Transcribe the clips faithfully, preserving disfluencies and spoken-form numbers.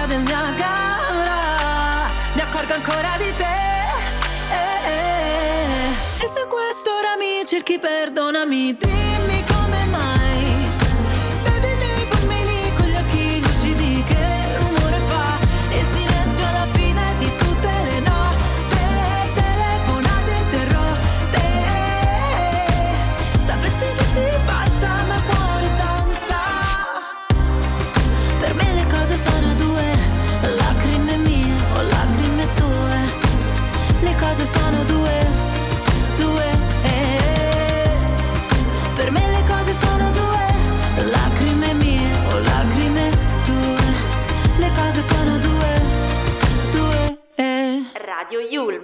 del Niagara, mi accorgo ancora di te. eh, eh. E se quest'ora mi cerchi, perdonami, dimmi come mai. Baby, mi fulmini con gli occhi lucidi, che rumore fa il silenzio alla fine di tutte le nostre telefonate interrotte. Sapessi che ti basta, ma il cuore danza. Per me le cose sono due, lacrime mie o lacrime tue. Le cose sono due, due. eh. Per me le cose sono due, lacrime mie o lacrime tue. Le cose sono due, due. eh. Radio Yulm.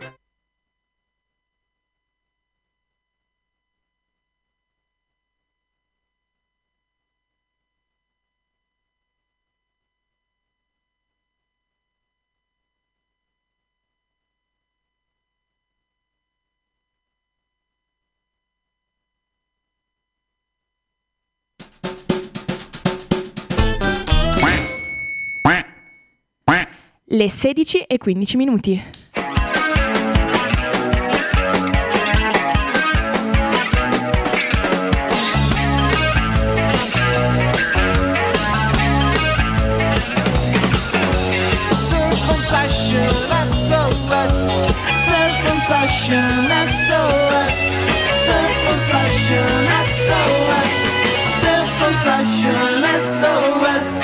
Le sedici e quindici minuti. Surf and Session S O S. Surf and Session S O S. Surf and Session S O S. Surf and Session S O S.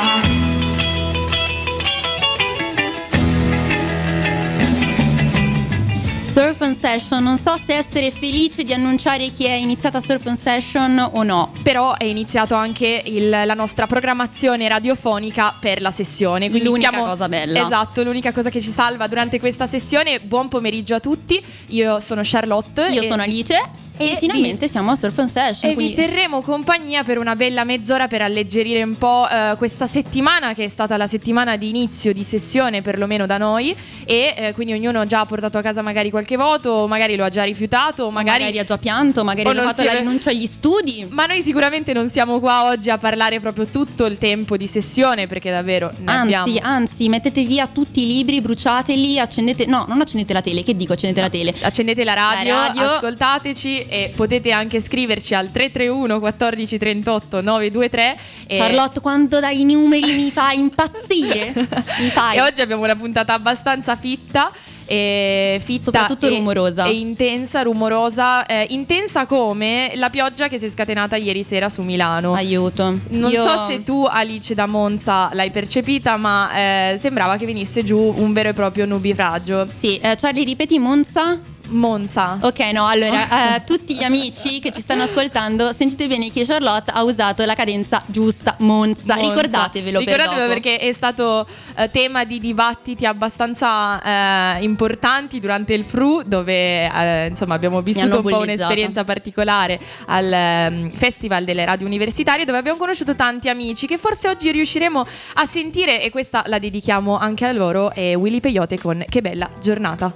Surf and Session, non so se essere felice di annunciare che è iniziata Surf and Session o no. Però è iniziato anche il, la nostra programmazione radiofonica per la sessione. Quindi L'unica siamo, cosa bella. Esatto, l'unica cosa che ci salva durante questa sessione. Buon pomeriggio a tutti, io sono Charlotte. Io e... sono Alice. E, e finalmente vi, siamo a Surf and Session. E quindi vi terremo compagnia per una bella mezz'ora per alleggerire un po' eh, questa settimana, che è stata la settimana di inizio di sessione, perlomeno da noi. E eh, quindi ognuno ha già portato a casa magari qualche voto, magari lo ha già rifiutato, magari, magari ha già pianto, magari ha già fatto la rinuncia agli studi. Ma noi sicuramente non siamo qua oggi a parlare proprio tutto il tempo di sessione, perché davvero ne anzi, abbiamo. Anzi, mettete via tutti i libri, bruciateli, accendete, no, non accendete la tele, che dico accendete no, la tele? Accendete la radio, la radio, ascoltateci. E potete anche scriverci al tre tre uno quattordici trentotto nove due tre. Charlotte, quando dai i numeri mi fai impazzire. Mi fai. E oggi abbiamo una puntata abbastanza fitta. E fitta, soprattutto e, rumorosa e intensa, rumorosa, eh, intensa come la pioggia che si è scatenata ieri sera su Milano. Aiuto. Non Io... so se tu, Alice da Monza, l'hai percepita, ma eh, sembrava che venisse giù un vero e proprio nubifragio. Sì, eh, Charlie, ripeti Monza? Monza. Ok, no, allora, eh, tutti gli amici che ci stanno ascoltando, sentite bene che Charlotte ha usato la cadenza giusta, Monza. Monza. Ricordatevelo, Ricordatevelo per dopo. perché è stato eh, tema di dibattiti abbastanza eh, importanti durante il F R U, dove eh, insomma abbiamo vissuto un po' un'esperienza particolare al eh, Festival delle Radio Universitarie, dove abbiamo conosciuto tanti amici che forse oggi riusciremo a sentire, e questa la dedichiamo anche a loro. È Willy Peyote con Che bella giornata.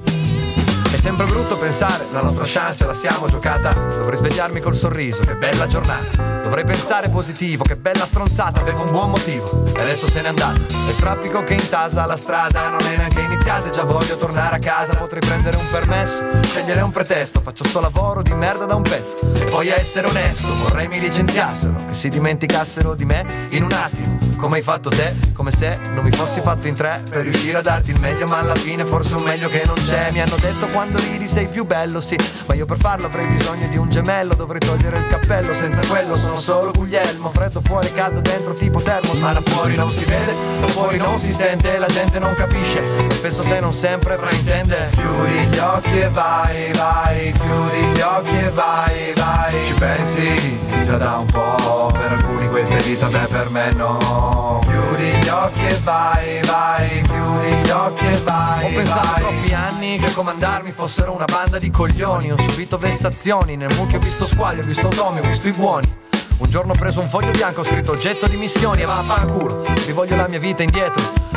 È sempre brutto pensare, la nostra chance la siamo giocata. Dovrei svegliarmi col sorriso, che bella giornata. Dovrei pensare positivo, che bella stronzata. Avevo un buon motivo, e adesso se n'è andata. E il traffico che intasa la strada non è neanche iniziata, e già voglio tornare a casa. Potrei prendere un permesso, scegliere un pretesto. Faccio sto lavoro di merda da un pezzo, e poi a essere onesto vorrei mi licenziassero, che si dimenticassero di me in un attimo, come hai fatto te, come se non mi fossi fatto in tre per riuscire a darti il meglio, ma alla fine forse un meglio che non c'è. Mi hanno detto quando ridi sei più bello, sì, ma io per farlo avrei bisogno di un gemello. Dovrei togliere il cappello, senza quello sono solo Guglielmo. Freddo fuori, caldo dentro tipo termos, ma da fuori non si vede, da fuori non si sente, la gente non capisce, e spesso se non sempre fraintende. Chiudi gli occhi e vai, vai, chiudi gli occhi e vai, vai. Ci pensi già da un po', per alcuni questa è vita, beh per me no. Chiudi gli occhi e vai, vai, chiudi gli occhi e vai. Ho pensato vai. Troppi anni che comandarmi fossero una banda di coglioni. Ho subito vessazioni, nel mucchio ho visto squali, ho visto domi, ho visto i buoni. Un giorno ho preso un foglio bianco, ho scritto oggetto di missioni, e vaffanculo, rivoglio la mia vita indietro.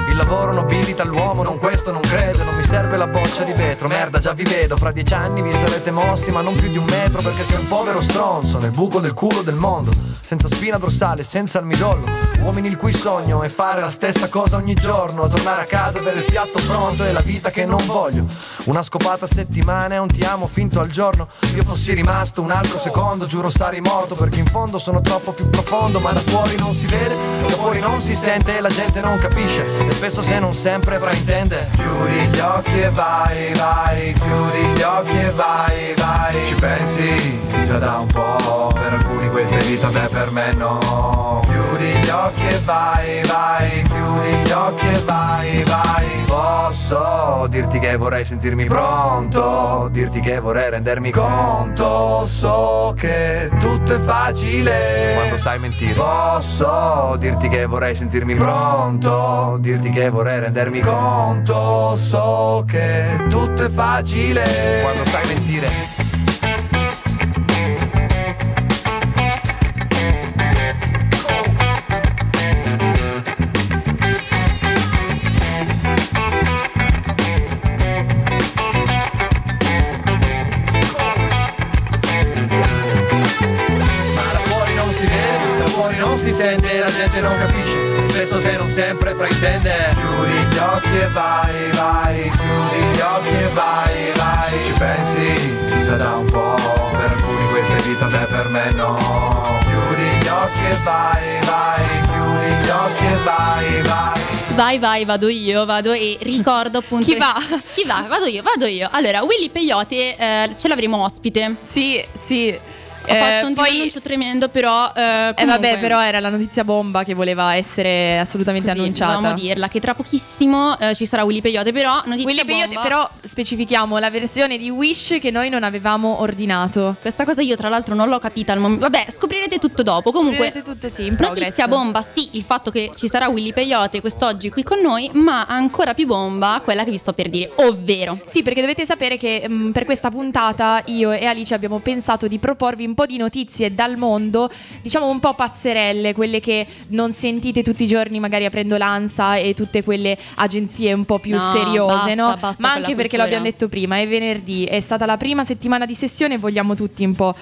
Il lavoro nobilita l'uomo, non questo non credo. Non mi serve la boccia di vetro, merda già vi vedo. Fra dieci anni vi sarete mossi ma non più di un metro, perché sei un povero stronzo nel buco del culo del mondo, senza spina dorsale, senza il midollo. Uomini il cui sogno è fare la stessa cosa ogni giorno, tornare a casa, avere il piatto pronto e la vita che non voglio. Una scopata a settimana e un ti amo finto al giorno. Io fossi rimasto un altro secondo, giuro sarei morto, perché in fondo sono troppo più profondo. Ma da fuori non si vede, da fuori non si sente e la gente non capisce, e spesso se non sempre fraintende. Chiudi gli occhi e vai, vai, chiudi gli occhi e vai, vai. Ci pensi già da un po', per alcuni questa è vita, beh per me no. Chiudi gli occhi e vai, vai, chiudi gli occhi e vai, vai. Posso dirti che vorrei sentirmi pronto, dirti che vorrei rendermi conto. So che tutto è facile quando sai mentire. Posso dirti che vorrei sentirmi pronto, dirti che vorrei rendermi conto. So che tutto è facile quando sai mentire. Non si sente, la gente non capisce, spesso se non sempre fraintende. Chiudi gli occhi e vai, vai, chiudi gli occhi e vai, vai. Ci pensi già da un po', per alcuni questa è vita, beh per me no. Chiudi gli occhi e vai, vai, chiudi gli occhi e vai, vai. Vai, vai, vado io, vado e ricordo appunto. Chi va? Chi va? Vado io, vado io. Allora, Willy Peyote eh, ce l'avremo ospite. Sì, sì. Ho eh, fatto un poi... annuncio tremendo, però eh, Eh vabbè, però era la notizia bomba che voleva essere assolutamente così, annunciata. Dovevamo dirla che tra pochissimo eh, ci sarà Willy Peyote, però notizia Willy bomba. Peyote, però specifichiamo la versione di Wish che noi non avevamo ordinato. Questa cosa io tra l'altro non l'ho capita al momento. Vabbè, scoprirete tutto dopo. Comunque Scoprirete tutto, sì, in progress. Notizia bomba, sì, il fatto che ci sarà Willy Peyote quest'oggi qui con noi, ma ancora più bomba quella che vi sto per dire, ovvero Sì, perché dovete sapere che mh, per questa puntata io e Alice abbiamo pensato di proporvi un po' di notizie dal mondo, diciamo un po' pazzerelle, quelle che non sentite tutti i giorni magari aprendo l'Ansa e tutte quelle agenzie un po' più No, seriose, basta, no? basta Ma con anche la perché cultura. l'abbiamo detto prima, è venerdì, è stata la prima settimana di sessione e vogliamo tutti un po',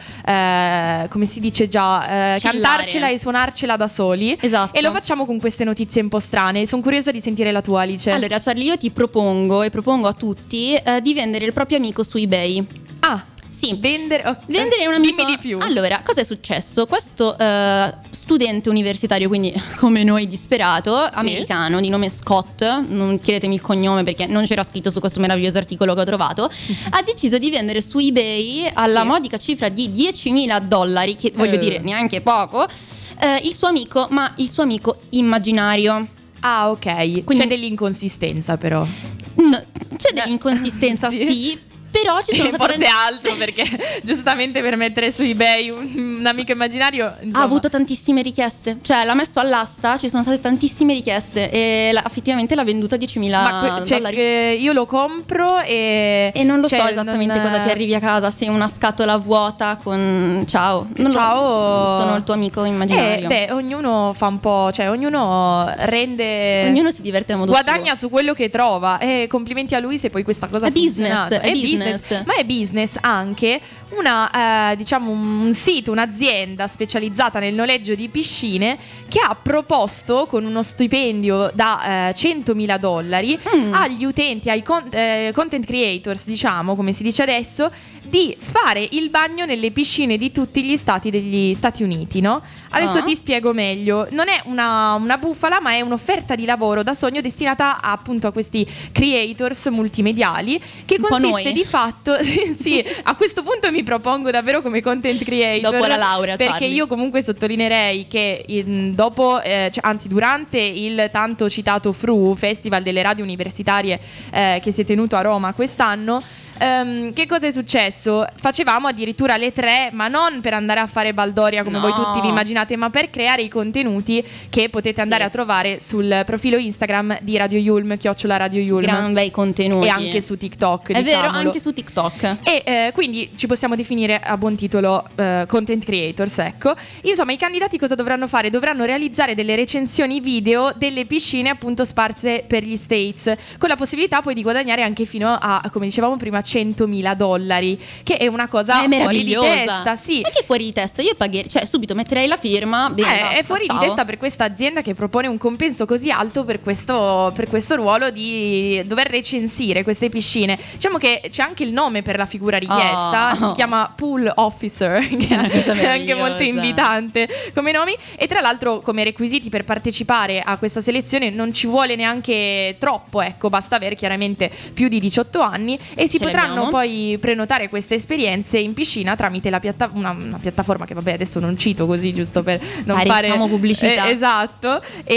eh, come si dice già, eh, Chillare. cantarcela e suonarcela da soli. Esatto. E lo facciamo con queste notizie un po' strane. Sono curiosa di sentire la tua, Alice. allora Charlie, io ti propongo e propongo a tutti eh, di vendere il proprio amico su eBay. Ah, Sì. vendere, oh, Vendere un amico. Dimmi di più. Allora, cosa è successo? Questo eh, studente universitario, quindi come noi disperato, americano, di nome Scott, non chiedetemi il cognome perché non c'era scritto su questo meraviglioso articolo che ho trovato, ha deciso di vendere su eBay alla Sì. modica cifra di diecimila dollari, che voglio Eh. dire neanche poco, eh, il suo amico, ma il suo amico immaginario. Ah, ok. Quindi- C'è dell'inconsistenza però. No, c'è dell'inconsistenza, Sì. sì. Però ci sono Sì, state forse altro perché giustamente per mettere su eBay un, un amico immaginario, insomma. ha avuto tantissime richieste, cioè l'ha messo all'asta, ci sono state tantissime richieste e la- effettivamente l'ha venduta a diecimila Ma que- cioè, dollari. eh, io lo compro e E non lo cioè, so esattamente non- cosa ti arrivi a casa, se una scatola vuota con ciao. Non lo- Ciao. sono il tuo amico immaginario. Eh, beh, ognuno fa un po', cioè ognuno rende, Ognuno si diverte a modo guadagna suo. su quello che trova. E complimenti a lui se poi questa cosa È ha business, funzionato. è business. Ma è business anche una, eh, diciamo un sito, un'azienda specializzata nel noleggio di piscine che ha proposto con uno stipendio da eh, centomila dollari Mm. agli utenti, ai con- eh, content creators, diciamo, come si dice adesso, di fare il bagno nelle piscine di tutti gli stati degli Stati Uniti, no? Adesso Ah. ti spiego meglio. Non è una, una bufala, ma è un'offerta di lavoro da sogno destinata a, appunto a questi creators multimediali, che Un po' consiste noi. di fatto sì, sì, a questo punto mi propongo davvero come content creator Dopo la laurea, perché Charlie. io comunque sottolineerei che in- dopo eh, cioè, anzi durante il tanto citato F R U, Festival delle Radio Universitarie, eh, che si è tenuto a Roma quest'anno, um, che cosa è successo? Facevamo addirittura le tre, ma non per andare a fare baldoria come no. voi tutti vi immaginate, ma per creare i contenuti che potete andare sì. a trovare sul profilo Instagram di Radio Yulm, chiocciola Radio Yulm. Gran bei contenuti. E anche su TikTok, è diciamolo. vero, anche su TikTok. E eh, quindi ci possiamo definire a buon titolo eh, content creators, ecco. Insomma, i candidati cosa dovranno fare? Dovranno realizzare delle recensioni video delle piscine appunto sparse per gli States, con la possibilità poi di guadagnare anche fino a, come dicevamo prima, centomila dollari, che è una cosa è fuori di testa. Sì. Ma che fuori di testa? Io pagherei, cioè subito metterei la firma. Bene, eh, basta, è fuori ciao. di testa per questa azienda che propone un compenso così alto per questo, per questo ruolo di dover recensire queste piscine. Diciamo che c'è anche il nome per la figura richiesta, oh. si chiama Pool Officer, che è anche molto invitante come nomi. E tra l'altro, come requisiti per partecipare a questa selezione non ci vuole neanche troppo, ecco, basta avere chiaramente più di diciotto anni e si Ce potranno l'abbiamo. poi prenotare queste esperienze in piscina tramite la piatta- una, una piattaforma che vabbè adesso non cito così giusto per non Dai, fare facciamo pubblicità. eh, esatto.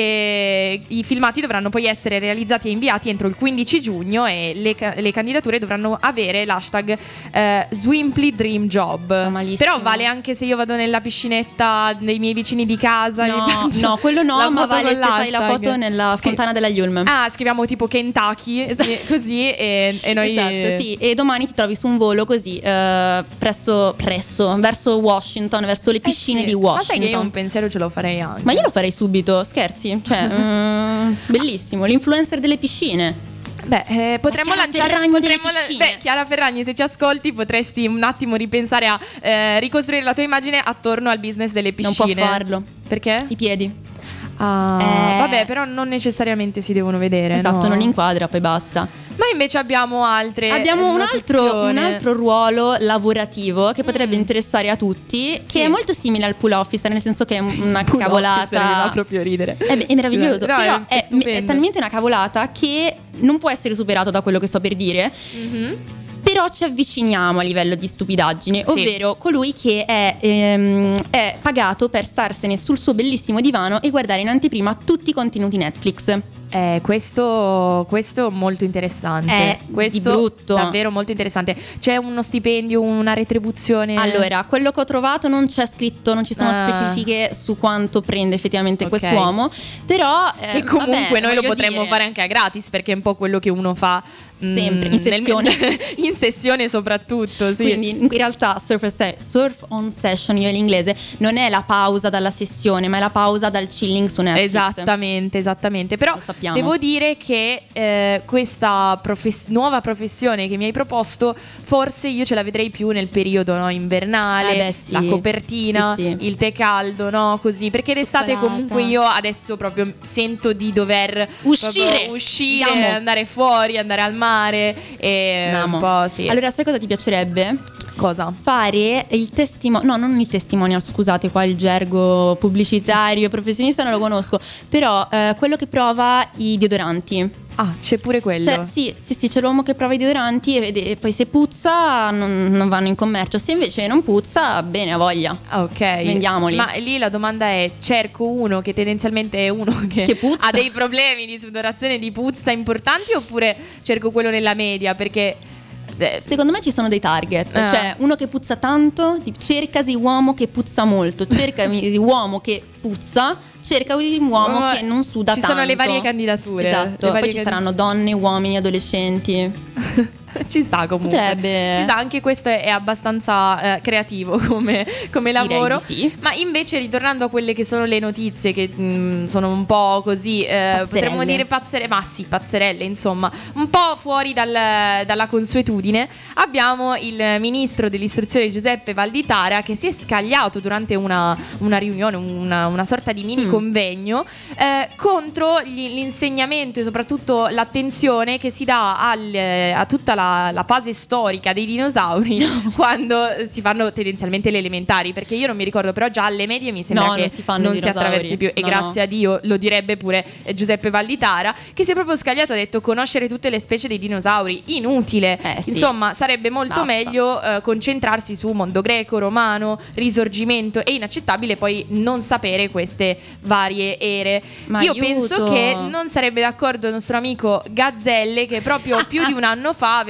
E i filmati dovranno poi essere realizzati e inviati entro il quindici giugno e le, ca- le candidature dovranno avere l'hashtag eh, Swimply Dream Job. Sto malissimo. Però vale anche se io vado nella piscinetta dei miei vicini di casa. No, mi faccio no, quello no, la ma foto vale con se fai la l'hashtag. foto nella Scri- fontana della Yulm. Ah, scriviamo tipo Kentucky, Esatto. e- così e, e noi Esatto, sì. E domani ti trovi su un volo così eh, presso, presso verso Washington, verso le piscine Eh sì. di Ma sai che Washington. io un pensiero ce lo farei anche. Ma io lo farei subito, scherzi? Cioè, mm, bellissimo, l'influencer delle piscine. Beh, eh, potremmo Chiara lanciare Ferragni delle potremmo la- piscine. Beh, Chiara Ferragni, se ci ascolti potresti un attimo ripensare a eh, ricostruire la tua immagine attorno al business delle Non piscine. può farlo. Perché? I piedi. Ah, Eh. vabbè, però non necessariamente si devono vedere. Esatto, no? non inquadra, poi basta. Ma invece abbiamo altre Abbiamo un altro, notizione. un altro ruolo lavorativo che potrebbe interessare a tutti, Sì. che è molto simile al pool officer, nel senso che è una Pool cavolata. officer, mi fa proprio ridere. È, è meraviglioso, No, però è è, stupendo. è talmente una cavolata che non può essere superato da quello che sto per dire. Mhm. Però ci avviciniamo a livello di stupidaggine, Sì. ovvero colui che è, ehm, è pagato per starsene sul suo bellissimo divano e guardare in anteprima tutti i contenuti Netflix. Eh, questo, questo molto interessante. È questo di brutto. davvero molto interessante. C'è uno stipendio, una retribuzione? Allora, quello che ho trovato non c'è scritto, non ci sono Ah. specifiche su quanto prende effettivamente Ok. quest'uomo, però eh, Che comunque vabbè, noi lo voglio potremmo dire, fare anche a gratis, perché è un po' quello che uno fa mm, Sempre, in nel- sessione. in sessione soprattutto, sì. Quindi in realtà surf, se- surf on session, io l'inglese, non è la pausa dalla sessione, ma è la pausa dal chilling su Netflix. Esattamente, esattamente. Però Lo sappiamo. devo dire che eh, questa profes- nuova professione che mi hai proposto, forse io ce la vedrei più nel periodo, no, invernale, Eh beh, sì. la copertina, Sì, sì. il tè caldo, no, così. Perché d'estate Cioccolata. comunque io adesso proprio sento di dover Uscire. proprio uscire, Andiamo. andare fuori, andare al mare e Andiamo. un po' sì. Allora, sai cosa ti piacerebbe? cosa? Fare il testimonial, no, non il testimonial, scusate, qua il gergo pubblicitario, professionista non lo conosco, però eh, quello che prova i deodoranti. Ah, c'è pure quello. Cioè, sì, sì, sì, c'è l'uomo che prova i deodoranti e vede, e poi se puzza non, non vanno in commercio, se invece non puzza, bene, ha voglia. Ah, ok. Vendiamoli. Ma lì la domanda è: cerco uno che tendenzialmente è uno che, Che puzza. ha dei problemi di sudorazione, di puzza importanti, oppure cerco quello nella media? Perché eh, Secondo me ci sono dei target, Ah. cioè uno che puzza tanto, di- cercasi uomo che puzza molto, cercasi uomo che puzza, cerca un uomo Oh, che non suda ci tanto. sono le varie candidature. Esatto, Le poi varie ci candi- saranno donne, uomini, adolescenti. Ci sta comunque. Potrebbe. Ci sta, anche questo è, è abbastanza eh, creativo come, come Direi lavoro. di sì. Ma invece, ritornando a quelle che sono le notizie, che mh, sono un po' così, eh, Pazzerelle. potremmo dire pazzerelle, ma sì, pazzerelle, insomma, un po' fuori dal- dalla consuetudine, abbiamo il ministro dell'istruzione Giuseppe Valditara che si è scagliato durante una, una riunione, una, una sorta di mini Mm. convegno eh, contro gli- l'insegnamento e soprattutto l'attenzione che si dà al- a tutta la, la fase storica dei dinosauri quando si fanno tendenzialmente le elementari, perché io non mi ricordo, però già alle medie mi sembra No, che non si fanno non i si dinosauri. attraversi più, e No, grazie no. a Dio lo direbbe pure eh, Giuseppe Valditara, che si è proprio scagliato, ha detto: conoscere tutte le specie dei dinosauri inutile, Eh, sì. insomma sarebbe molto Basta. meglio eh, concentrarsi su mondo greco, romano, risorgimento. È inaccettabile poi non sapere queste varie ere. Ma Io aiuto. penso che non sarebbe d'accordo il nostro amico Gazzelle, che proprio più di un anno fa aveva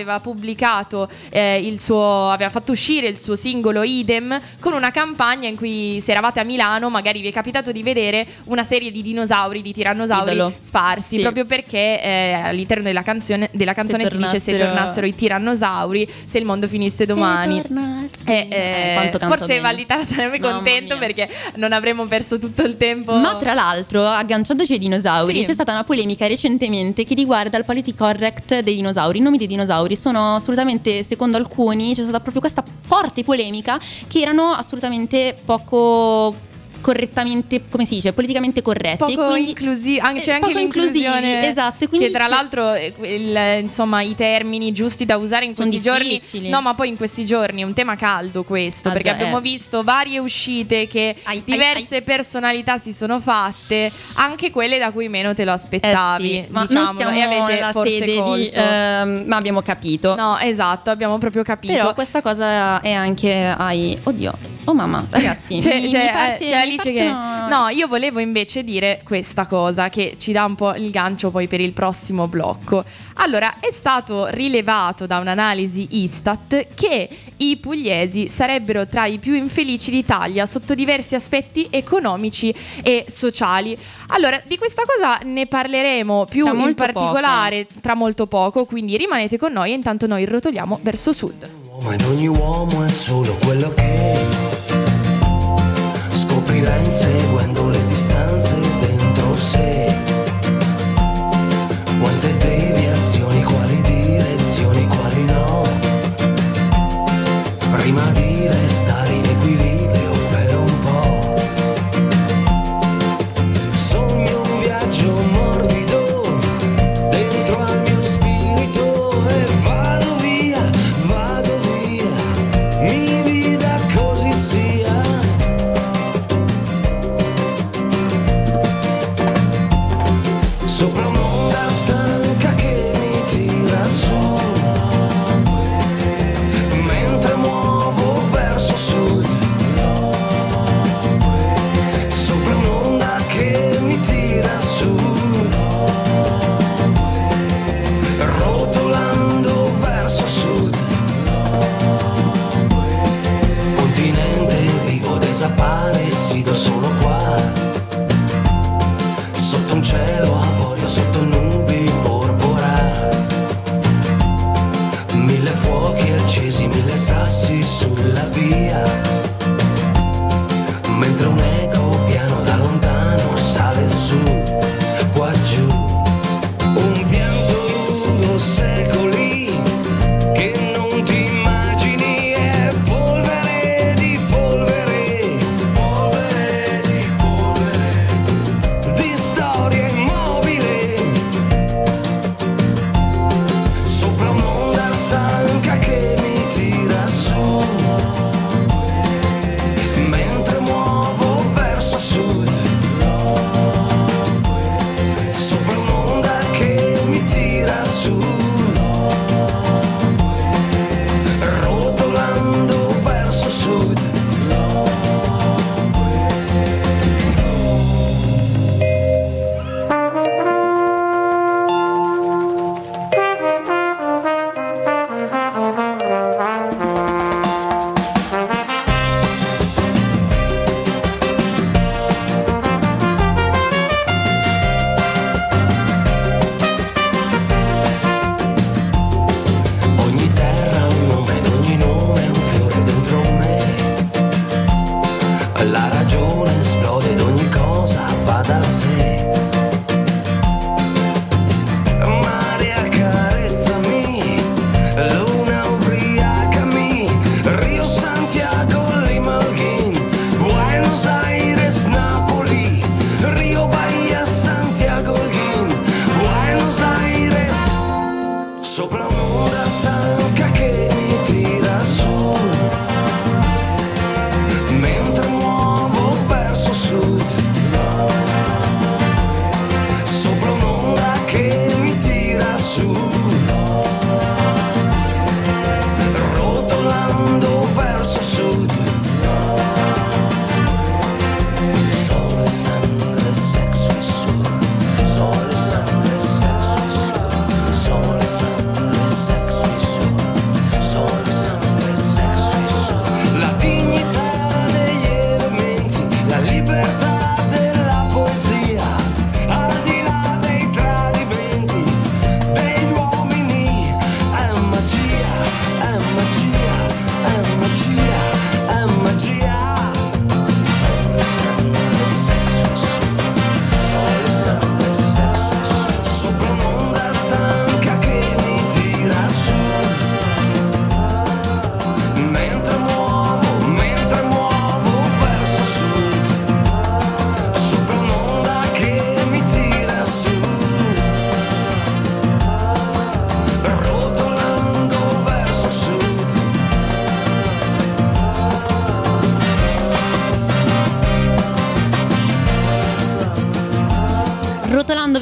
aveva pubblicato eh, il suo, aveva fatto uscire il suo singolo Idem con una campagna in cui, se eravate a Milano, magari vi è capitato di vedere una serie di dinosauri, di tirannosauri Idolo. sparsi, Sì. proprio perché eh, all'interno della canzone, della canzone Se si dice: se tornassero- tornassero i tirannosauri, se il mondo finisse domani. Eh, eh, Eh, quanto canto forse bene. Valditara sarebbe Mamma contento mia. perché non avremmo perso tutto il tempo. Ma tra l'altro, agganciandoci ai dinosauri, Sì. c'è stata una polemica recentemente che riguarda il politically correct dei dinosauri. I nomi dei dinosauri sono assolutamente, secondo alcuni, c'è stata proprio questa forte polemica che erano assolutamente poco correttamente, come si dice, politicamente corretti. Poco quindi, inclusivi, anche, c'è eh, anche poco inclusivi, l'inclusione, esatto, e quindi che tra c'è- l'altro eh, il- insomma i termini giusti da usare in Sono questi difficili. giorni, no, ma poi in questi giorni è un tema caldo questo, Ah, perché già, abbiamo eh. visto varie uscite che Ai, ai, diverse personalità si sono fatte, anche quelle da cui meno te lo Eh aspettavi, sì, ma diciamolo, non siamo e avete nella forse sede di colto. ehm, ma abbiamo capito. No, esatto, abbiamo proprio capito. Però questa cosa è anche ai oddio. Oh mamma, ragazzi, C'è, mi- c'è- mi parte- c'è mi Alice che partono- no, io volevo invece dire questa cosa che ci dà un po' il gancio poi per il prossimo blocco. Allora, è stato rilevato da un'analisi Istat che i pugliesi sarebbero tra i più infelici d'Italia sotto diversi aspetti economici e sociali. Allora, di questa cosa ne parleremo più Tra in molto particolare tra molto poco, quindi rimanete con noi e intanto noi rotoliamo verso sud. Ma in ogni uomo è solo quello che scoprirà inseguendo le distanze dentro sé. Quante deviazioni, quali direzioni, quali no. Prima di restare in equilibrio per un po'. Sogno un viaggio morbido dentro al mio spirito e vado via, vado via, mi vida così sia.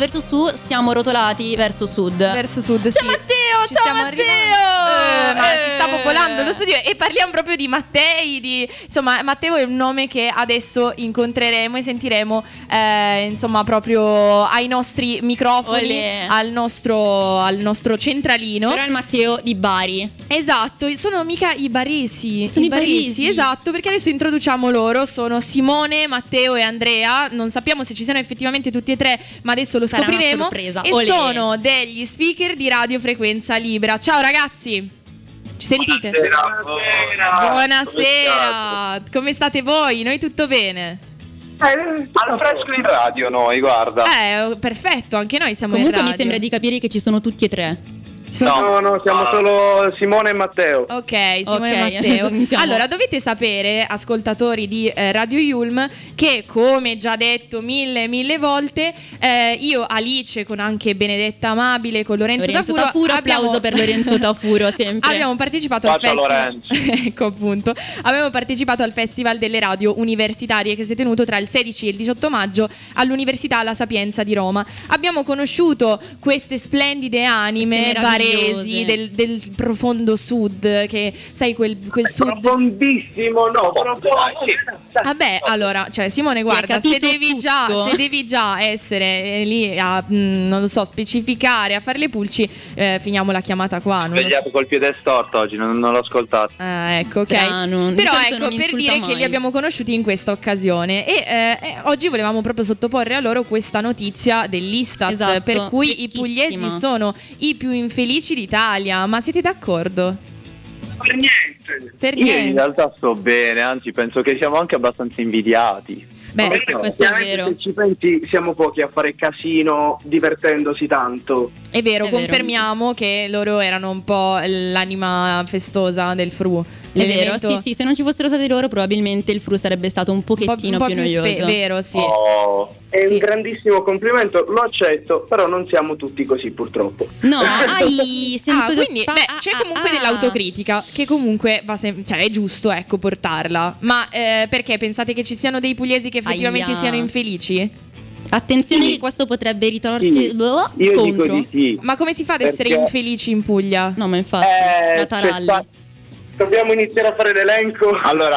verso su, siamo rotolati verso sud. Verso sud, Ciao sì. Matteo, Ci ciao stiamo Matteo. arrivando. Eh, ma Eh. si sta popolando lo studio e parliamo proprio di Mattei, di insomma, Matteo è un nome che adesso incontreremo e sentiremo eh, insomma proprio ai nostri microfoni, Olè. al nostro al nostro centralino. Però è il Matteo di Bari. Esatto, sono mica i baresi. Sono i baresi. Esatto, perché adesso introduciamo loro. Sono Simone, Matteo e Andrea. Non sappiamo se ci siano effettivamente tutti e tre, ma adesso lo Sarà una scopriremo. sorpresa. E Olè. sono degli speaker di Radio Frequenza Libera. Ciao ragazzi, ci sentite? Buonasera. Buonasera. Come state voi? Noi tutto bene? Eh, al fresco in radio noi, guarda. Eh, perfetto, anche noi siamo Comunque in mi radio. sembra di capire che ci sono tutti e tre. No, no, siamo solo Simone e Matteo. Ok, Simone Ok, e adesso Matteo. iniziamo. Allora, dovete sapere, ascoltatori di eh, Radio Yulm, che come già detto mille e mille volte, eh, io, Alice, con anche Benedetta Amabile, con Lorenzo, Lorenzo Tafuro, Tafuro, abbiamo... applauso per Lorenzo Tafuro sempre. Abbiamo partecipato al Ciao, festival. Lorenzo. Ecco appunto. Abbiamo partecipato al Festival delle Radio Universitarie che si è tenuto tra il sedici e il diciotto maggio all'Università La Sapienza di Roma. Abbiamo conosciuto queste splendide anime Queste meravigliose. baresi del, del profondo sud, che sai quel, quel sud. Profondissimo, no, profondo. Vabbè, allora, cioè Simone, Si è guarda, se capito devi, già, tutto. se devi già essere eh, lì a, mh, non lo so, specificare, a fare le pulci, eh, finiamo la chiamata qua. Non lo so. Svegliato col piede storto oggi, non, non l'ho ascoltato. Ah, ecco, ok. Strano, di Però solito ecco, non mi per insulta dire mai. che li abbiamo conosciuti in questa occasione e eh, eh, oggi volevamo proprio sottoporre a loro questa notizia dell'Istat, Esatto, per cui i freschissima. pugliesi sono i più infelici d'Italia. Ma siete d'accordo? Per niente. Per Io in niente. realtà sto bene, anzi penso che siamo anche abbastanza invidiati. Beh, Perché no? Questo è Ovviamente, vero. se ci pensi, siamo pochi a fare casino divertendosi tanto. è vero, È vero. confermiamo che loro erano un po' l'anima festosa del Fru. È vero, L'elemento sì, sì, se non ci fossero stati loro probabilmente il Fru sarebbe stato un un po', pochettino un po' più più noioso. spe- vero, sì. Oh. È Sì. un grandissimo complimento, lo accetto, però non siamo tutti così purtroppo. No, ai, sento Ah, quindi spa- beh, ah, c'è ah, comunque ah. dell'autocritica che comunque va sem- cioè è giusto, ecco, portarla. Ma eh, perché pensate che ci siano dei pugliesi che effettivamente Aia. siano infelici? Attenzione Sì. che questo potrebbe ritorcersi Sì, boh, io contro. dico di sì. Ma come si fa ad essere Perché- infelici in Puglia? No, ma infatti, Eh, la Taralli. aspetta, dobbiamo iniziare a fare l'elenco. Allora,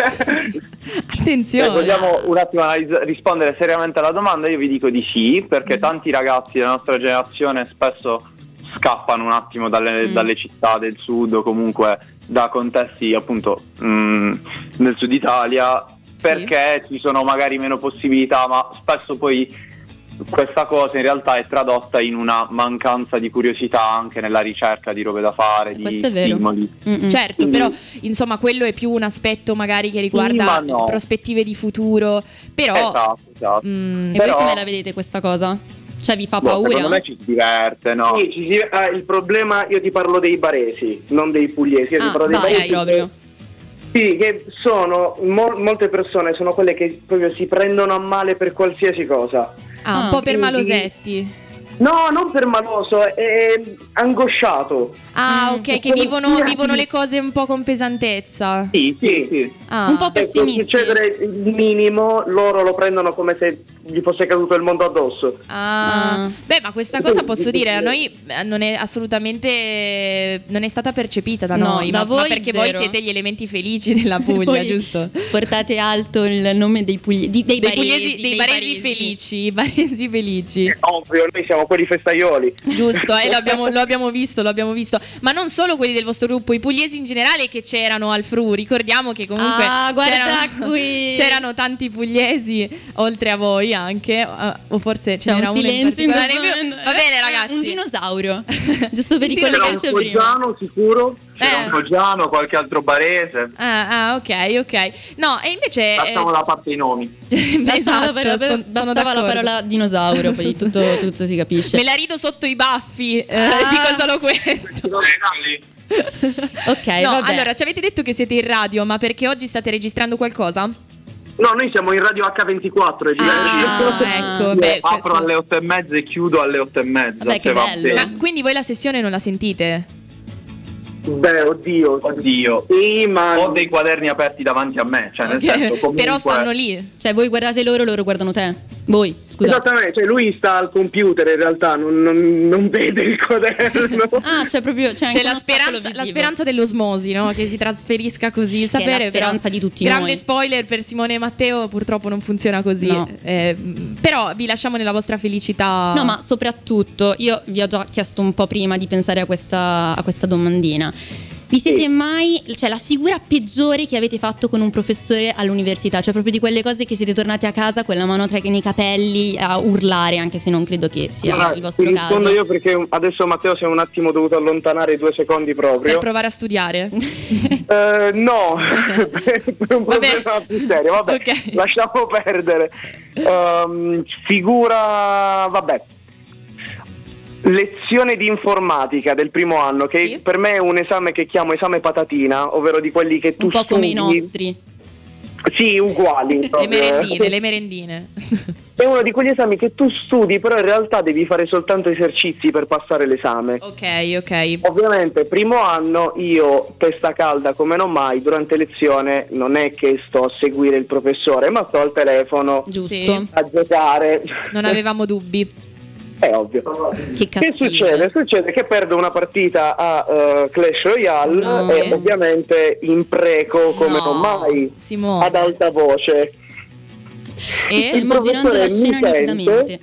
Attenzione. se vogliamo un attimo analizz- rispondere seriamente alla domanda, io vi dico di sì, perché tanti ragazzi della nostra generazione spesso scappano un attimo dalle, Mm. dalle città del sud o comunque da contesti appunto mh, nel sud Italia, perché ci sono magari meno possibilità, ma spesso poi questa cosa in realtà è tradotta in una mancanza di curiosità anche nella ricerca di robe da fare, di Questo è vero. stimoli. Mm-mm. Certo, Quindi- però insomma quello è più un aspetto magari che riguarda ma no. prospettive di futuro. Però Esatto, esatto. mm, E Però- voi come la vedete questa cosa? Cioè vi fa Boh, paura? secondo me ci si diverte, no? Sì, ci si- ah, il problema, io ti parlo dei baresi, non dei pugliesi, io ti Ah, parlo dei dai, baresi. proprio. Sì, che sono, mol- molte persone sono quelle che proprio si prendono a male per qualsiasi cosa. ah, un Ah, po' per quindi- malosetti. No, non per maloso, è angosciato. Ah, Mm. ok, che Qualsiasi- vivono, vivono le cose un po' con pesantezza. Sì, sì, sì. Ah. Un po' Se può pessimisti. succedere il minimo, loro lo prendono come se gli fosse caduto il mondo addosso. Ah. Ah. Beh, ma questa cosa posso dire, a noi eh, non è assolutamente non è stata percepita da No, noi, da ma, ma voi perché zero. voi siete gli elementi felici della Puglia, Voi giusto? Portate alto il nome dei pugli- di- dei, Dei, baresi, pugliesi- dei baresi felici, i baresi felici. Ovvio, noi siamo quelli festaioli. Giusto, e lo abbiamo, lo abbiamo visto, lo abbiamo visto. Ma non solo quelli del vostro gruppo, i pugliesi in generale che c'erano al Fru. Ricordiamo che comunque Ah, guarda c'erano, qui. c'erano tanti pugliesi oltre a voi anche. eh, o forse ce C'è n'era un uno in silenzio in particolare questo in più. momento. Va bene, Eh, ragazzi. Un dinosaurio. Giusto per Un C'era un ricollegarci a prima. foggiano sicuro. C'era Eh. un foggiano, qualche altro barese. Ah, ah, ok, ok. No, e invece. Lasciamo eh, da parte i nomi. Bastava, esatto, la parola, son- sono bastava la d'accordo. parola dinosauro, poi tutto, tutto si capisce. Me la rido sotto i baffi. eh, Ah. dico solo questo. Ok, No, vabbè. allora ci avete detto che siete in radio, ma perché oggi state registrando qualcosa? No, noi siamo in radio acca ventiquattro. e Ah, ecco, Io beh, apro questo- alle otto e mezza e chiudo alle otto e mezza. Vabbè, che se va bello. bene. Ma quindi voi la sessione non la sentite? Beh, oddio. Oddio. Sì, ma Ho dei quaderni aperti davanti a me, cioè nel Ok, senso comunque però stanno lì. Cioè voi guardate loro, loro guardano te. Voi. Scusate. Esattamente, cioè lui sta al computer in realtà, non, non, non vede il quaderno. Ah, cioè proprio c'è, c'è la speranza, la speranza dell'osmosi, no? Che si trasferisca così il sapere. Che è la speranza però, di tutti grande noi. spoiler per Simone e Matteo, purtroppo non funziona così. No. Eh, però vi lasciamo nella vostra felicità. No, ma soprattutto io vi ho già chiesto un po' prima di pensare a questa, a questa domandina. Vi siete mai, cioè la figura peggiore che avete fatto con un professore all'università? Cioè proprio di quelle cose che siete tornati a casa con la mano tra i capelli a urlare, anche se non credo che sia No, il vostro ti caso. rispondo io perché adesso Matteo si è un attimo dovuto allontanare due secondi proprio. Per provare a studiare? eh, no, per un problema più serio, vabbè, Okay. lasciamo perdere. Um, figura, vabbè. Lezione di informatica del primo anno, che Sì. per me è un esame che chiamo esame patatina, ovvero di quelli che tu Un po' come i studi. nostri. Sì, uguali. Le proprio. merendine, le merendine. È uno di quegli esami che tu studi, però in realtà devi fare soltanto esercizi per passare l'esame. Ok, ok. Ovviamente, primo anno io, testa calda come non mai, durante lezione non è che sto a seguire il professore, ma sto al telefono Giusto. Sì. a giocare. Non avevamo dubbi. È ovvio. Che Che cattivo. succede? Succede che perdo una partita a uh, Clash Royale No. e ovviamente impreco come No. non mai Simone. ad alta voce. E? Sto immaginando la professore scena mi sente- nitidamente.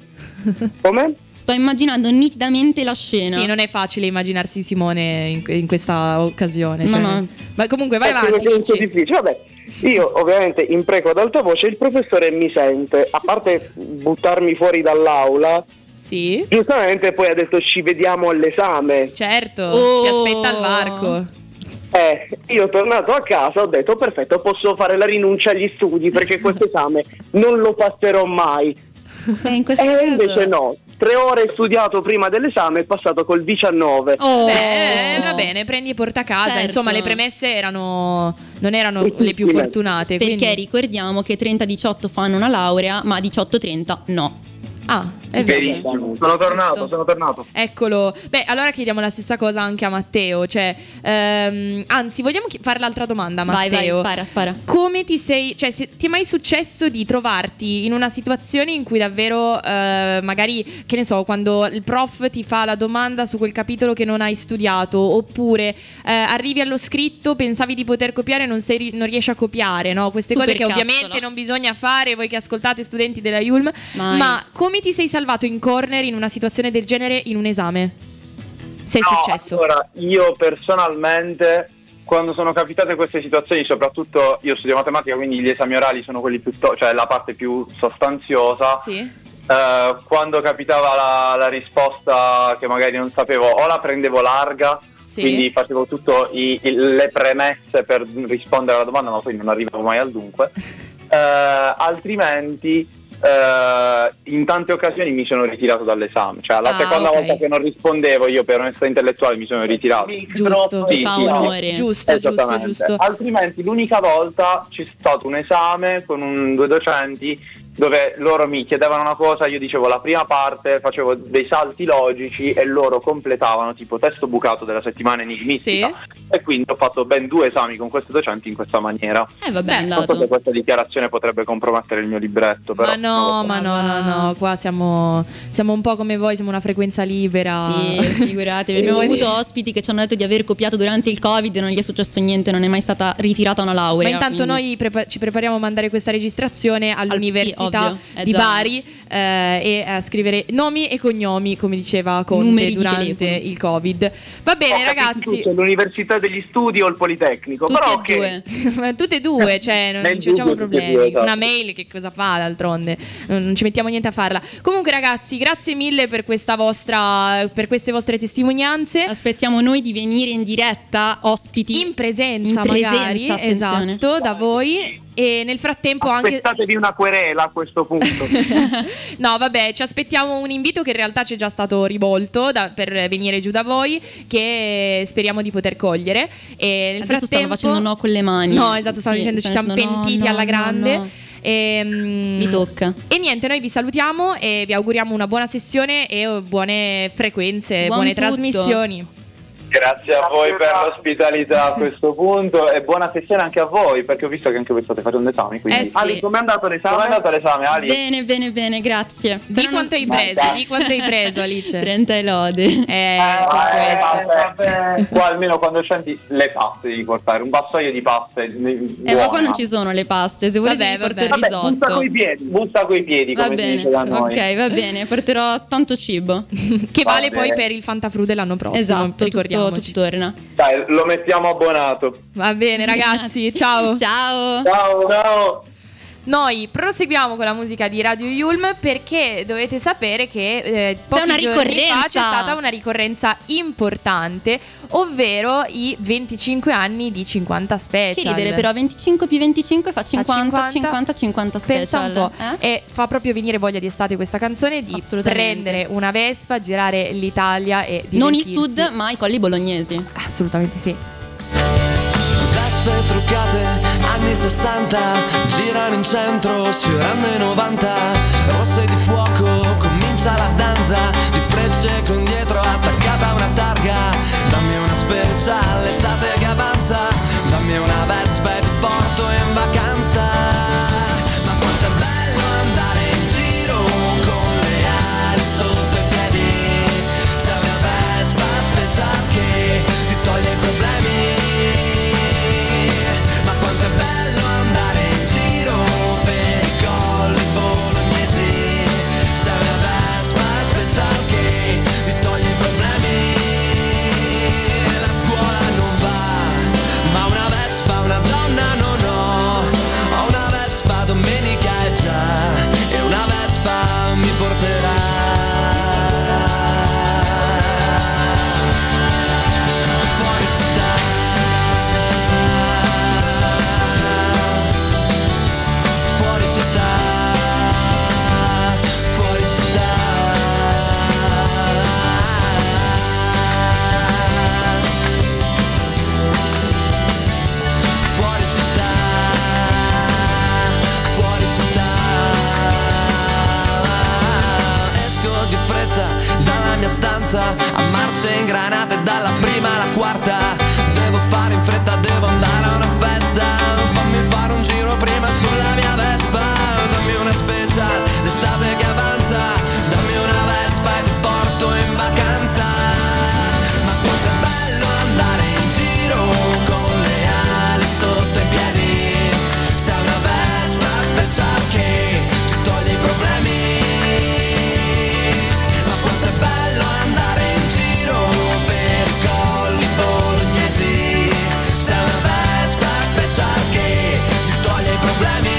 Come? Sto immaginando nitidamente la scena. Sì, non è facile immaginarsi Simone in, in questa occasione. No, cioè. no. Ma comunque vai Ecco, avanti, è molto dici. difficile. Vabbè, io ovviamente impreco ad alta voce, il professore mi sente, a parte buttarmi fuori dall'aula, Sì, giustamente poi ha detto ci vediamo all'esame. certo, Oh. ti aspetta al varco. Eh, io tornato a casa ho detto perfetto, posso fare la rinuncia agli studi perché questo esame non lo passerò mai. Eh, in questo E caso... invece no, tre ore studiato prima dell'esame e passato col diciannove. Oh. Beh, eh, va bene, prendi e porta a casa. Certo. Insomma, le premesse erano non erano le più fortunate. Perché quindi... ricordiamo che trenta diciotto fanno una laurea, ma diciotto trenta no. Ah, è vero. Verissimo. Sono tornato, Giusto. sono tornato. Eccolo. Beh, allora chiediamo la stessa cosa anche a Matteo. Cioè, ehm, anzi, vogliamo chi- fare l'altra domanda, Vai, Matteo? vai, spara, spara. Come ti sei, cioè, se, ti è mai successo di trovarti in una situazione in cui davvero, eh, magari, che ne so, quando il prof ti fa la domanda su quel capitolo che non hai studiato, oppure eh, arrivi allo scritto, pensavi di poter copiare e non, sei, ri- non riesci a copiare, no? Queste Super cose che cazzola. ovviamente non bisogna fare, voi che ascoltate studenti della Yulm, Mai. ma come ti sei salvato in corner in una situazione del genere in un esame? Se è No, successo? Allora, io personalmente, quando sono capitate queste situazioni, soprattutto io studio matematica, quindi gli esami orali sono quelli più, to- cioè la parte più sostanziosa. Sì. Eh, quando capitava la, la risposta che magari non sapevo, o la prendevo larga, Sì. quindi facevo tutto i, i- le premesse per rispondere alla domanda, ma poi non arrivavo mai al dunque. Eh, altrimenti eh, in tante occasioni mi sono ritirato dall'esame, cioè la Ah, seconda ok. volta che non rispondevo io per onestà intellettuale mi sono ritirato. Giusto. Sì, Ti fa sì, no. onore. Giusto, giusto, Esattamente. giusto. Altrimenti l'unica volta c'è stato un esame con un, due docenti dove loro mi chiedevano una cosa, io dicevo la prima parte, facevo dei salti logici e loro completavano tipo testo bucato della settimana enigmistica, e quindi ho fatto ben due esami con questi docenti in questa maniera. Eh vabbè, è Beh, Non so se andato. questa dichiarazione potrebbe compromettere il mio libretto, però Ma no, non lo so. ma no, no, no, qua siamo, siamo un po' come voi, siamo una frequenza libera. Sì, figuratevi. Abbiamo Sì. avuto ospiti che ci hanno detto di aver copiato durante il Covid e non gli è successo niente, non è mai stata ritirata una laurea. Ma intanto quindi- noi prepa- ci prepariamo a mandare questa registrazione all'università ovvio, eh di già. Bari eh, e a scrivere nomi e cognomi, come diceva Conte Numeri di durante telefono. il Covid. Va bene, Ho capito ragazzi. tutto, l'università degli studi o il Politecnico, Tutte però e ok. due. Ma tutte e due, cioè non Nel ci facciamo dubbio tutte e problemi. due, esatto. Una mail che cosa fa d'altronde? Non non ci mettiamo niente a farla. Comunque ragazzi, grazie mille per questa vostra per queste vostre testimonianze. Aspettiamo noi di venire in diretta, ospiti. In presenza, In presenza, magari, attenzione. esatto, da voi. E nel frattempo anche Aspettatevi una querela a questo punto. no, vabbè, ci aspettiamo un invito che in realtà ci è già stato rivolto da- per venire giù da voi, che speriamo di poter cogliere. E nel Adesso stanno frattempo facendo no con le mani. No, esatto, stanno Sì, dicendo ci stanno siamo dicendo no, pentiti no, alla no, grande. no. E, mm, Mi tocca. E niente, noi vi salutiamo e vi auguriamo una buona sessione e buone frequenze, Buon buone tutto. trasmissioni. Grazie a voi per l'ospitalità a questo punto e buona sessione anche a voi, perché ho visto che anche voi state facendo esami. Quindi. Eh sì. Ali, com'è andato l'esame? Com'è andato l'esame, Ali? Bene, bene, bene, grazie. Di Però quanto non- hai preso? Di quanto hai preso, Alice? trenta e lode. Eh, Eh, questo. vabbè. Qua almeno quando scendi le paste devi portare, un vassoio di paste. Eh, ma qua non ci sono le paste, se volete Vabbè, vi porto vabbè. il Vabbè, risotto. busta coi piedi, busta coi piedi, Va come si bene, dice da noi. ok, va bene, porterò tanto cibo. Che Va vale bene. poi per il Fantafru dell'anno prossimo. Esatto, tutto, ricordiamoci. tutto torna. Dai, lo mettiamo abbonato. Va bene, ragazzi, ciao. Ciao. Ciao, ciao. Noi proseguiamo con la musica di Radio Yulm perché dovete sapere che eh, pochi una giorni fa ricorrenza. c'è stata una ricorrenza importante, ovvero i venticinque anni di cinquanta Special. Che ridere, però venticinque più venticinque fa Fa cinquanta, cinquanta, cinquanta Pensa special. un po'. eh? E fa proprio venire voglia di estate questa canzone, di Assolutamente. prendere una Vespa, girare l'Italia e Non il divertirsi. sud, ma i colli bolognesi. Assolutamente sì. Vespe truccate, anni sessanta, girano in centro, sfiorando i novanta. Rosse di fuoco, comincia la danza, di frecce con dietro attaccata a una targa. Dammi una special, l'estate che avanza, dammi una Vespa e ti porto in vacanza. Ma quanto è bello andare in giro con le ali sotto i piedi. Sei una Vespa special che ti toglie i problemi. Ma quanto è bello andare in giro per i colli bolognesi. Sei una Vespa special che ti toglie i problemi. La scuola non va, ma una Vespa, una donna non ho. Ho una Vespa, domenica è già, e una Vespa mi porterà. Fuori città, fuori città, fuori città. Fuori città, fuori città. Esco di fretta dalla mia stanza, a marce ingranate dalla prima alla quarta. Devo fare in fretta, devo andare a una festa. Fammi fare un giro prima sulla mia Vespa. Dammi una special, l'estate che avanza. Dammi una Vespa e ti porto in vacanza. Ma quanto è bello andare in giro con le ali sotto i piedi. Sei una Vespa special che ti toglie i problemi. Ma quanto è bello andare in giro per i colli bolognesi. Sei una Vespa special che ti toglie i problemi.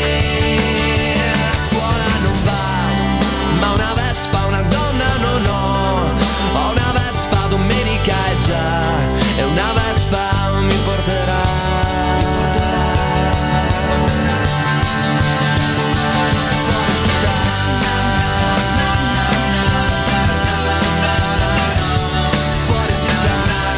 La scuola non va, ma una Vespa, una donna non ho. Ho una Vespa, domenica è già, e una Vespa mi porterà. Fuori città, fuori città,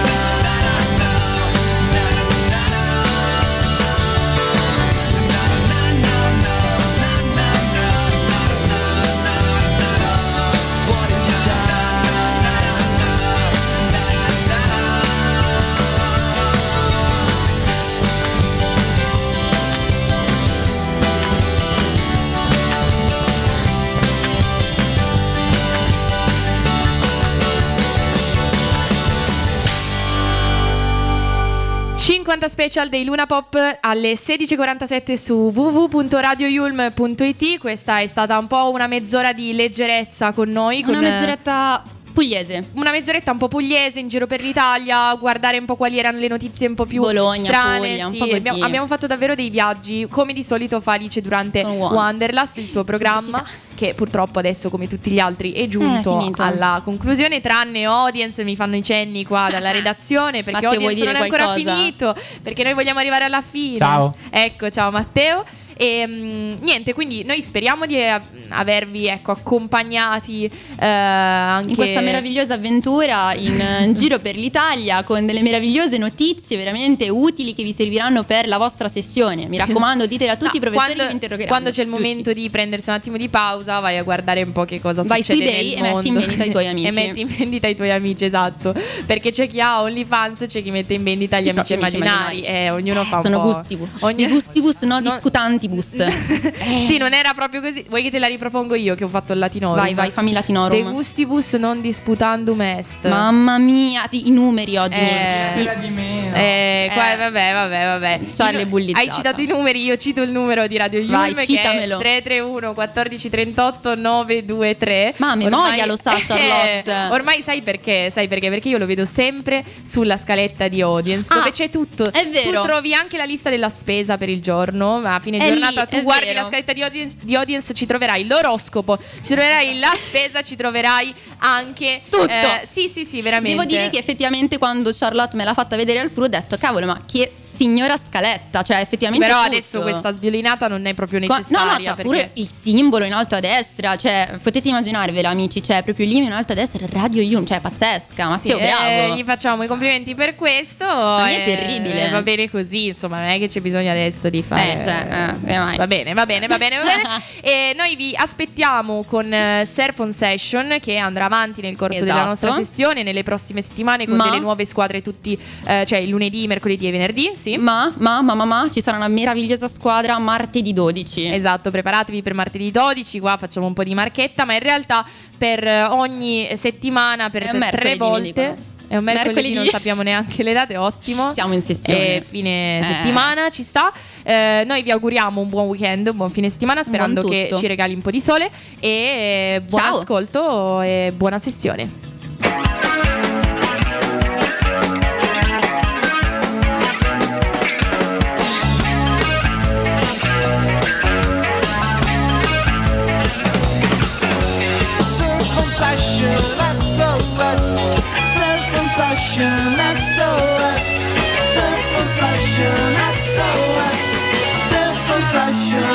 fuori città. cinquanta Special dei Luna Pop alle sedici e quarantasette su w w w punto radio yulm punto i t. Questa è stata un po' una mezz'ora di leggerezza con noi. Una con, mezz'oretta pugliese. Una mezz'oretta un po' pugliese in giro per l'Italia, guardare un po' quali erano le notizie un po' più Bologna, strane. Puglia, un Sì, po' così. abbiamo, abbiamo fatto davvero dei viaggi, come di solito fa Alice durante Con Won- Wanderlust, il suo programma, che purtroppo adesso, come tutti gli altri, è giunto Eh, finito. alla conclusione, tranne Audience, mi fanno i cenni qua dalla redazione, perché Matteo, vuoi Audience non è dire ancora qualcosa? finito, perché noi vogliamo arrivare alla fine. Ciao. Ecco, ciao Matteo. E mh, niente, quindi noi speriamo di eh, avervi, ecco, accompagnati eh, anche In questa meravigliosa avventura in eh, giro per l'Italia, con delle meravigliose notizie veramente utili che vi serviranno per la vostra sessione. Mi raccomando, ditele a tutti No, i professori quando, che vi interrogheranno. quando c'è il Tutti. momento di prendersi un attimo di pausa, pausa vai a guardare un po' che cosa vai succede su eBay nel e mondo. metti in vendita i tuoi amici. E metti in vendita i tuoi amici, esatto. Perché c'è chi ha OnlyFans, c'è chi mette in vendita gli I amici propri amici immaginari, immaginari. e ognuno fa un Sono po'. gustibus. Ognuno... I gustibus, no, No. discutantibus. eh. Sì, non era proprio così. Vuoi che te la ripropongo io che ho fatto il latinorum? Vai, vai, fammi latinorum. De gustibus non disputandum est. Mamma mia, ti- i numeri oggi. Eh, mi- Era di meno. Eh, qua, Eh. vabbè, vabbè, vabbè. Charlie Io- bullizzata. Hai citato i numeri, io cito il numero di Radio Yulm, Vai, che è citamelo. tre tre uno quattordici trentotto nove due tre. Ma a memoria lo sa, Charlotte. Eh, ormai sai perché? Sai perché? Perché io lo vedo sempre sulla scaletta di Audience, Ah, dove c'è tutto. è vero. Tu trovi anche la lista della spesa per il giorno, ma a fine È giornata lì, tu è guardi vero. la scaletta di audience, di audience, ci troverai l'oroscopo, ci troverai la spesa, ci troverai anche Tutto. eh, sì, sì, sì, veramente. Devo dire che effettivamente quando Charlotte me l'ha fatta vedere al fru ho detto cavolo, ma che signora scaletta, cioè effettivamente Però tutto. adesso questa sviolinata non è proprio Qua- necessaria. No, no, c'è perché... pure il simbolo in alto a destra, cioè potete immaginarvelo amici, c'è proprio lì in alto a destra Radio Yulm, cioè pazzesca, Matteo Sì, bravo. eh, gli facciamo i complimenti per questo. Ma è eh, terribile. Va bene così, insomma, non è che c'è bisogno adesso di fare. Eh, cioè, eh, eh, vai. Va bene, va bene, va bene, va bene. E noi vi aspettiamo con eh, Surf on Session, che andrà avanti nel corso della Esatto. nostra sessione nelle prossime settimane con Ma- delle nuove squadre tutti, eh, cioè il lunedì, mercoledì e venerdì, sì. Ma, ma, ma, ma, ma, ci sarà una meravigliosa squadra martedì dodici. Esatto, preparatevi per martedì dodici, qua facciamo un po' di marchetta, ma in realtà per eh, ogni settimana, per È un tre mercoledì, mi volte, dicono. è un mercoledì, Mercoledì. non sappiamo neanche le date, ottimo. Siamo in sessione. E fine Eh. settimana ci sta. Eh, noi vi auguriamo un buon weekend, un buon fine settimana, sperando buon che tutto. ci regali un po' di sole. E eh, buon Ciao. ascolto e buona sessione. Surf on session, S O S. Surf on session, S O S. Surf on session, S O S. Surf on session,